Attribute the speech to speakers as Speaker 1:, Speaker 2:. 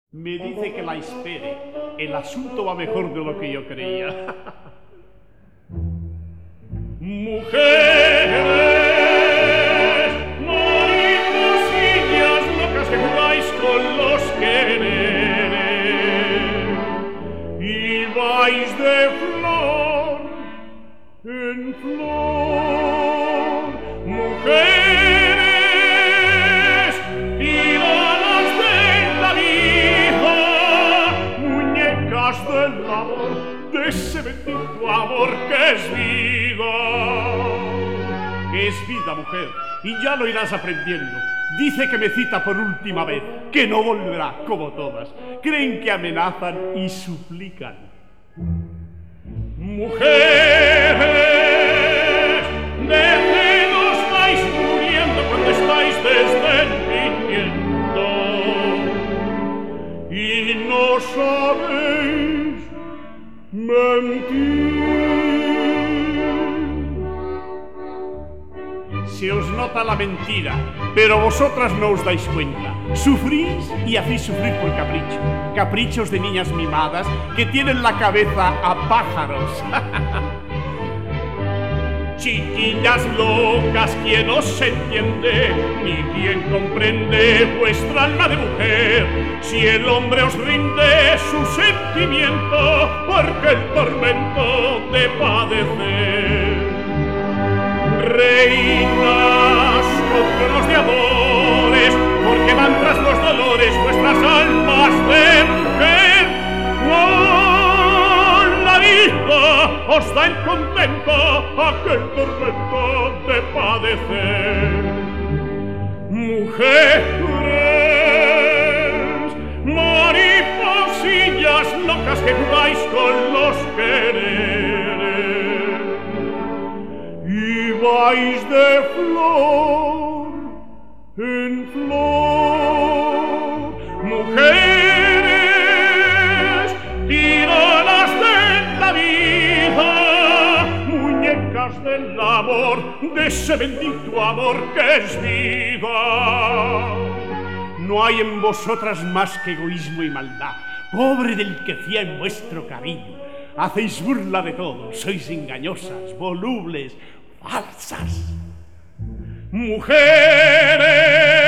Speaker 1: Me dice que la espere. El asunto va mejor de lo que yo creía. Mujeres, mariposillas locas que jugáis con los quereres y vais de flor en flor. Mujeres, tiranas de la vida, muñecas del amor, de ese bendito amor que es vida. Es vida, mujer, y ya lo irás aprendiendo. Dice que me cita por última vez, que no volverá como todas. Creen que amenazan y suplican. Mujeres, de celos vais muriendo cuando estáis descendiendo y no sabéis mentir. Se os nota la mentira, pero vosotras no os dais cuenta. Sufrís y hacéis sufrir por capricho. Caprichos de niñas mimadas que tienen la cabeza a pájaros. Chiquillas locas, ¿quién os entiende? Ni quien comprende vuestra alma de mujer. Si el hombre os rinde su sentimiento, porque el tormento de padecer. Reinas con tronos de amores, porque van tras los dolores vuestras almas de mujer. ¡Oh, la vida os da el contento aquel tormento de padecer! Mujeres, mariposillas locas que jugáis con los quereres y vais de flor en flor. Mujeres, tiranas de la vida, muñecas del amor, de ese bendito amor que es vida. No hay en vosotras más que egoísmo y maldad. Pobre del que fía en vuestro cariño. Hacéis burla de todo, sois engañosas, volubles, falsas. Mujeres,